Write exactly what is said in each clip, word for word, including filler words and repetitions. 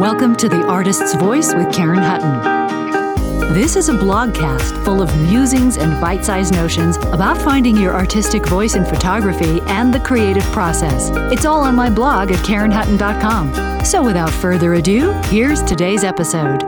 Welcome to The Artist's Voice with Karen Hutton. This is a blogcast full of musings and bite-sized notions about finding your artistic voice in photography and the creative process. It's all on my blog at karen hutton dot com. So without further ado, here's today's episode.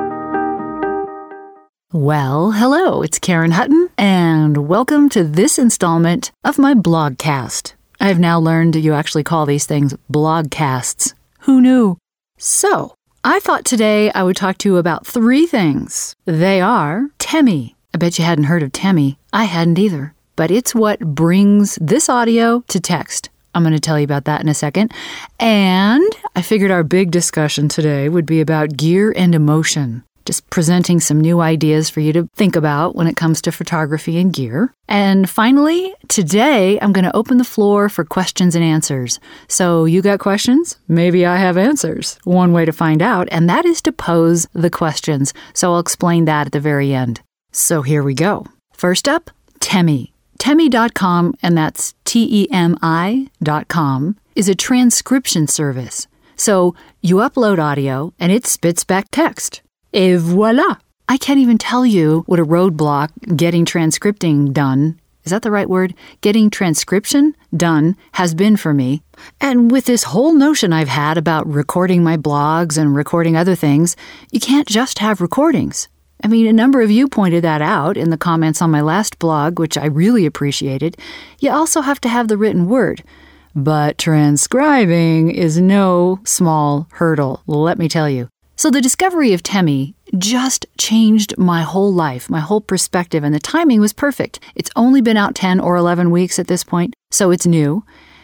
Well, hello, it's Karen Hutton, and welcome to this installment of my blogcast. I've now learned you actually call these things blogcasts. Who knew? So, I thought today I would talk to you about three things. They are Temi. I bet you hadn't heard of Temi. I hadn't either. But it's what brings this audio to text. I'm going to tell you about that in a second. And I figured our big discussion today would be about gear and emotion. Just presenting some new ideas for you to think about when it comes to photography and gear. And finally, today I'm going to open the floor for questions and answers. So you got questions? Maybe I have answers. One way to find out, and that is to pose the questions. So I'll explain that at the very end. So here we go. First up, Temi. Temi dot com, and that's T E M I dot com, is a transcription service. So you upload audio, and it spits back text. Et voila! I can't even tell you what a roadblock getting transcripting done, is that the right word? Getting transcription done has been for me. And with this whole notion I've had about recording my blogs and recording other things, you can't just have recordings. I mean, a number of you pointed that out in the comments on my last blog, which I really appreciated. You also have to have the written word. But transcribing is no small hurdle, let me tell you. So the discovery of Temi just changed my whole life, my whole perspective, and the timing was perfect. It's only been out ten or eleven weeks at this point, so it's new.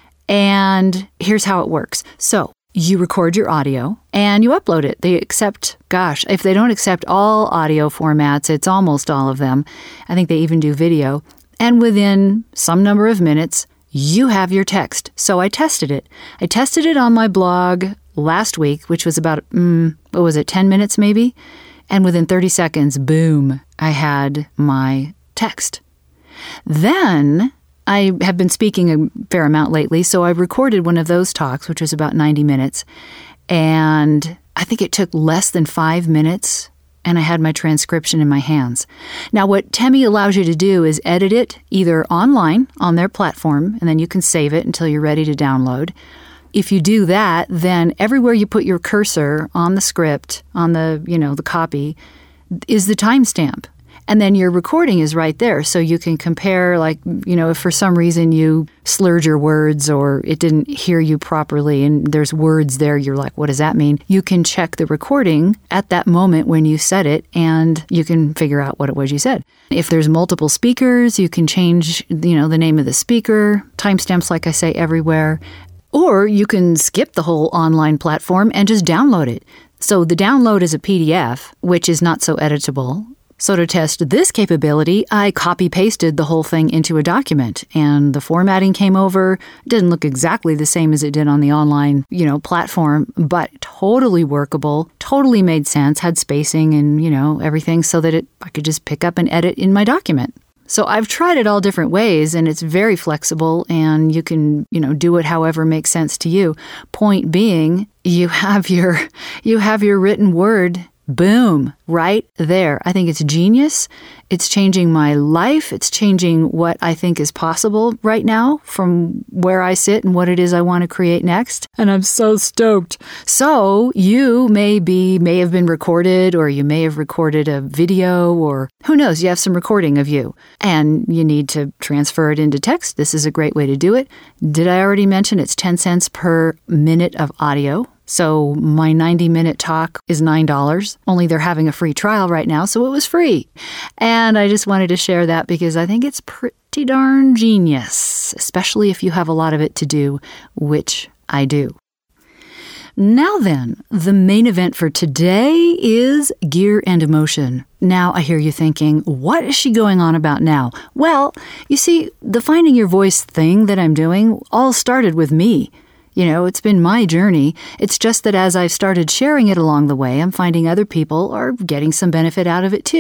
And here's how it works. So you record your audio and you upload it. They accept, gosh, if they don't accept all audio formats, it's almost all of them. I think they even do video. And within some number of minutes, you have your text. So I tested it. I tested it on my blog last week, which was about, mm, what was it, ten minutes maybe? And within thirty seconds, boom, I had my text. Then I have been speaking a fair amount lately, so I recorded one of those talks, which was about ninety minutes. And I think it took less than five minutes, and I had my transcription in my hands. Now, what Temi allows you to do is edit it either online on their platform, and then you can save it until you're ready to download. If you do that, then everywhere you put your cursor on the script, on the, you know, the copy, is the timestamp. And then your recording is right there. So you can compare, like, you know, if for some reason you slurred your words or it didn't hear you properly and there's words there, you're like, what does that mean? You can check the recording at that moment when you said it and you can figure out what it was you said. If there's multiple speakers, you can change, you know, the name of the speaker, timestamps, like I say, everywhere. Or you can skip the whole online platform and just download it. So the download is a P D F, which is not so editable. So to test this capability, I copy-pasted the whole thing into a document, and the formatting came over. It didn't look exactly the same as it did on the online, you know, platform, but totally workable, totally made sense, had spacing and, you know, everything so that it I could just pick up and edit in my document. So I've tried it all different ways, and it's very flexible, and you can, you know, do it however makes sense to you. Point being, you have your you have your written word, boom, right there. I think it's genius. It's changing my life. It's changing what I think is possible right now from where I sit and what it is I want to create next. And I'm so stoked. So you may be, may have been recorded, or you may have recorded a video, or who knows, you have some recording of you and you need to transfer it into text. This is a great way to do it. Did I already mention it's ten cents per minute of audio? So my ninety-minute talk is nine dollars, only they're having a free trial right now, so it was free. And I just wanted to share that because I think it's pretty darn genius, especially if you have a lot of it to do, which I do. Now then, the main event for today is gear and emotion. Now I hear you thinking, what is she going on about now? Well, you see, the finding your voice thing that I'm doing all started with me. You know, it's been my journey. It's just that as I've started sharing it along the way, I'm finding other people are getting some benefit out of it too.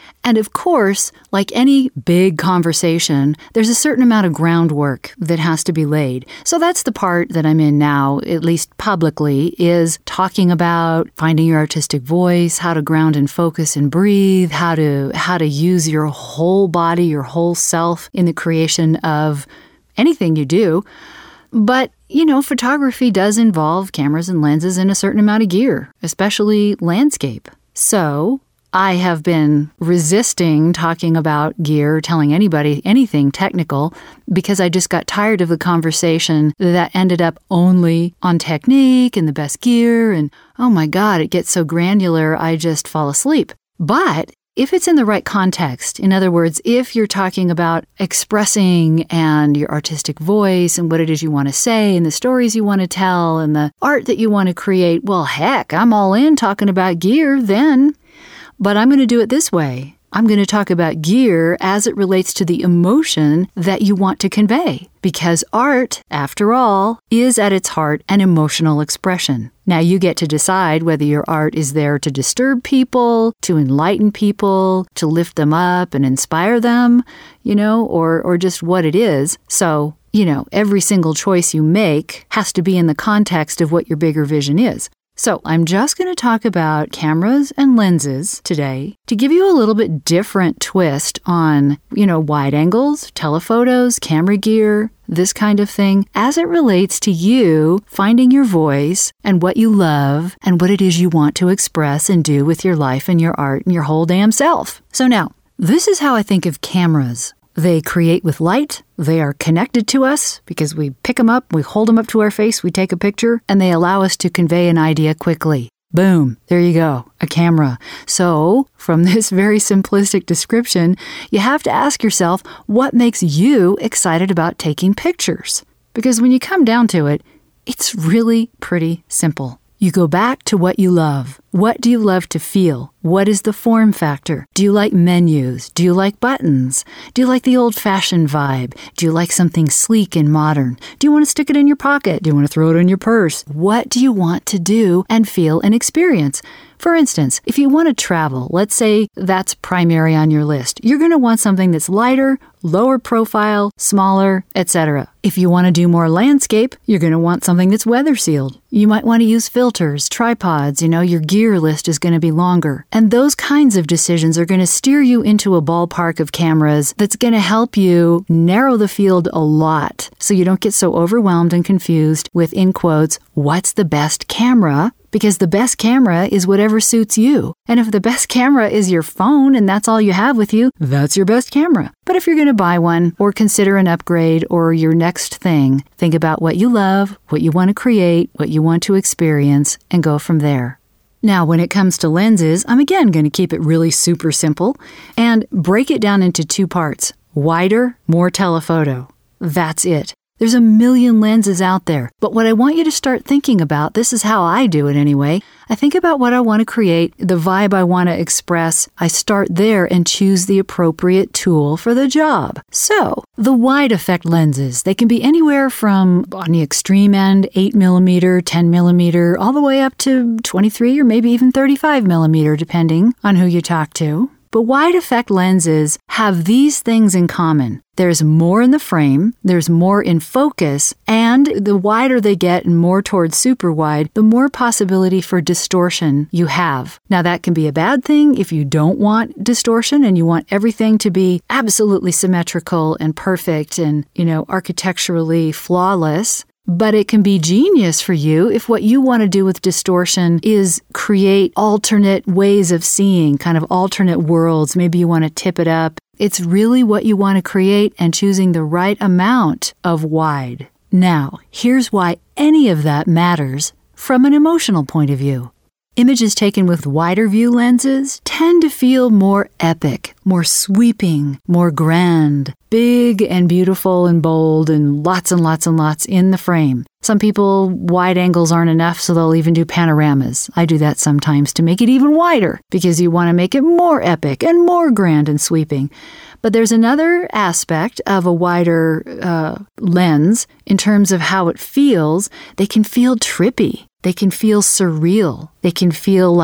And of course, like any big conversation, there's a certain amount of groundwork that has to be laid. So that's the part that I'm in now, at least publicly, is talking about finding your artistic voice, how to ground and focus and breathe, how to how to use your whole body, your whole self in the creation of anything you do. But, you know, photography does involve cameras and lenses and a certain amount of gear, especially landscape. So I have been resisting talking about gear, telling anybody anything technical, because I just got tired of the conversation that ended up only on technique and the best gear. And, oh my God, it gets so granular, I just fall asleep. But if it's in the right context, in other words, if you're talking about expressing and your artistic voice and what it is you want to say and the stories you want to tell and the art that you want to create, well, heck, I'm all in talking about gear then. But I'm going to do it this way. I'm going to talk about gear as it relates to the emotion that you want to convey. Because art, after all, is at its heart an emotional expression. Now you get to decide whether your art is there to disturb people, to enlighten people, to lift them up and inspire them, you know, or, or just what it is. So, you know, every single choice you make has to be in the context of what your bigger vision is. So I'm just going to talk about cameras and lenses today to give you a little bit different twist on, you know, wide angles, telephotos, camera gear, this kind of thing, as it relates to you finding your voice and what you love and what it is you want to express and do with your life and your art and your whole damn self. So now, this is how I think of cameras. They create with light, they are connected to us because we pick them up, we hold them up to our face, we take a picture, and they allow us to convey an idea quickly. Boom, there you go, a camera. So, from this very simplistic description, you have to ask yourself what makes you excited about taking pictures. Because when you come down to it, it's really pretty simple. You go back to what you love. What do you love to feel? What is the form factor? Do you like menus? Do you like buttons? Do you like the old-fashioned vibe? Do you like something sleek and modern? Do you want to stick it in your pocket? Do you want to throw it in your purse? What do you want to do and feel and experience? For instance, if you want to travel, let's say that's primary on your list, you're going to want something that's lighter, lower profile, smaller, et cetera. If you want to do more landscape, you're going to want something that's weather sealed. You might want to use filters, tripods, you know, your gear list is going to be longer. And those kinds of decisions are going to steer you into a ballpark of cameras that's going to help you narrow the field a lot so you don't get so overwhelmed and confused with, in quotes, what's the best camera? Because the best camera is whatever suits you. And if the best camera is your phone and that's all you have with you, that's your best camera. But if you're going to buy one or consider an upgrade or your next thing, think about what you love, what you want to create, what you want to experience, and go from there. Now, when it comes to lenses, I'm again going to keep it really super simple and break it down into two parts. Wider, more telephoto. That's it. There's a million lenses out there, but what I want you to start thinking about, this is how I do it anyway, I think about what I want to create, the vibe I want to express, I start there and choose the appropriate tool for the job. So, the wide effect lenses, they can be anywhere from, on the extreme end, eight millimeter, ten millimeter, all the way up to twenty-three or maybe even thirty-five millimeter, depending on who you talk to. But wide effect lenses have these things in common. There's more in the frame, there's more in focus, and the wider they get and more towards super wide, the more possibility for distortion you have. Now that can be a bad thing if you don't want distortion and you want everything to be absolutely symmetrical and perfect and, you know, architecturally flawless. But it can be genius for you if what you want to do with distortion is create alternate ways of seeing, kind of alternate worlds. Maybe you want to tip it up. It's really what you want to create and choosing the right amount of wide. Now, here's why any of that matters from an emotional point of view. Images taken with wider view lenses tend to feel more epic, more sweeping, more grand, big and beautiful and bold and lots and lots and lots in the frame. Some people, wide angles aren't enough, so they'll even do panoramas. I do that sometimes to make it even wider because you want to make it more epic and more grand and sweeping. But there's another aspect of a wider uh, lens in terms of how it feels. They can feel trippy. They can feel surreal. They can feel like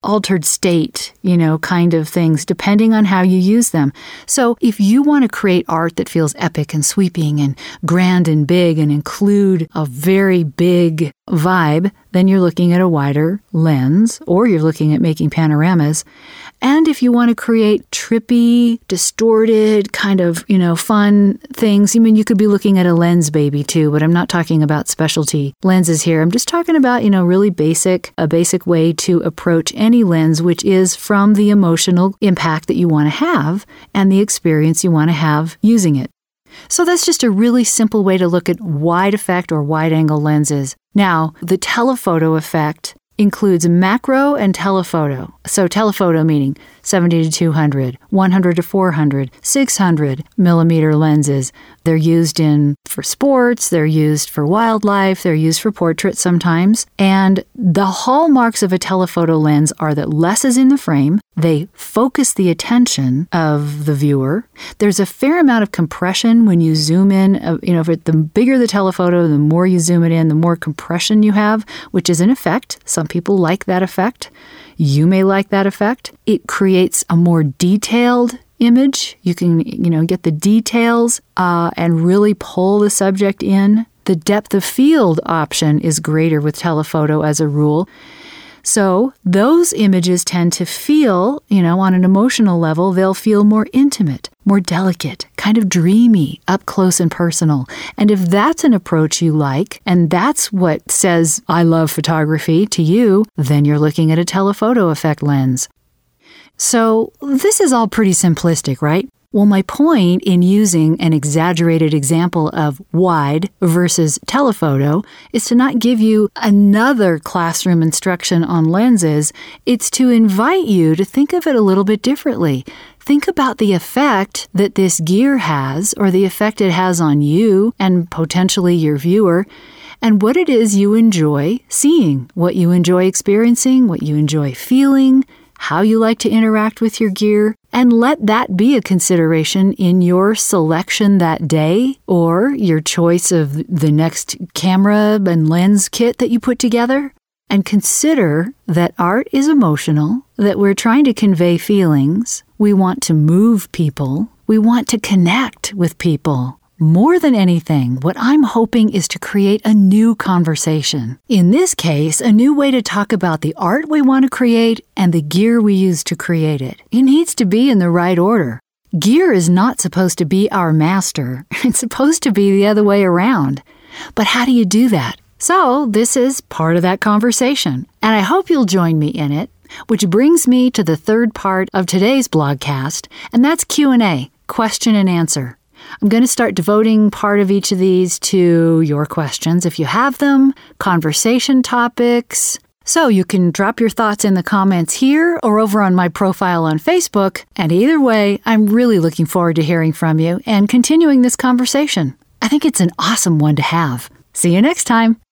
altered state, you know, kind of things, depending on how you use them. So if you want to create art that feels epic and sweeping and grand and big and include a very big vibe, then you're looking at a wider lens, or you're looking at making panoramas. And if you want to create trippy, distorted, kind of, you know, fun things, I mean, you could be looking at a lens baby too, but I'm not talking about specialty lenses here. I'm just talking about, you know, really basic, a basic way to approach any lens, which is from the emotional impact that you want to have and the experience you want to have using it. So that's just a really simple way to look at wide effect or wide angle lenses. Now, the telephoto effect includes macro and telephoto. So telephoto meaning seventy to two hundred, one hundred to four hundred, six hundred millimeter lenses. They're used in for sports, they're used for wildlife, they're used for portraits sometimes. And the hallmarks of a telephoto lens are that less is in the frame, they focus the attention of the viewer. There's a fair amount of compression when you zoom in. Uh, you know, if it, the bigger the telephoto, the more you zoom it in, the more compression you have, which is an effect. Some people like that effect. You may like that effect. It creates a more detailed image. You can, you know, get the details uh, and really pull the subject in. The depth of field option is greater with telephoto as a rule. So those images tend to feel, you know, on an emotional level, they'll feel more intimate, more delicate, kind of dreamy, up close and personal. And if that's an approach you like, and that's what says, I love photography to you, then you're looking at a telephoto effect lens. So this is all pretty simplistic, right? Well, my point in using an exaggerated example of wide versus telephoto is to not give you another classroom instruction on lenses. It's to invite you to think of it a little bit differently. Think about the effect that this gear has, or the effect it has on you and potentially your viewer, and what it is you enjoy seeing, what you enjoy experiencing, what you enjoy feeling, how you like to interact with your gear, and let that be a consideration in your selection that day or your choice of the next camera and lens kit that you put together. And consider that art is emotional, that we're trying to convey feelings, we want to move people, we want to connect with people. More than anything, what I'm hoping is to create a new conversation. In this case, a new way to talk about the art we want to create and the gear we use to create it. It needs to be in the right order. Gear is not supposed to be our master. It's supposed to be the other way around. But how do you do that? So this is part of that conversation, and I hope you'll join me in it, which brings me to the third part of today's blogcast, and that's Q and A, question and answer. I'm going to start devoting part of each of these to your questions, if you have them, conversation topics. So you can drop your thoughts in the comments here or over on my profile on Facebook. And either way, I'm really looking forward to hearing from you and continuing this conversation. I think it's an awesome one to have. See you next time.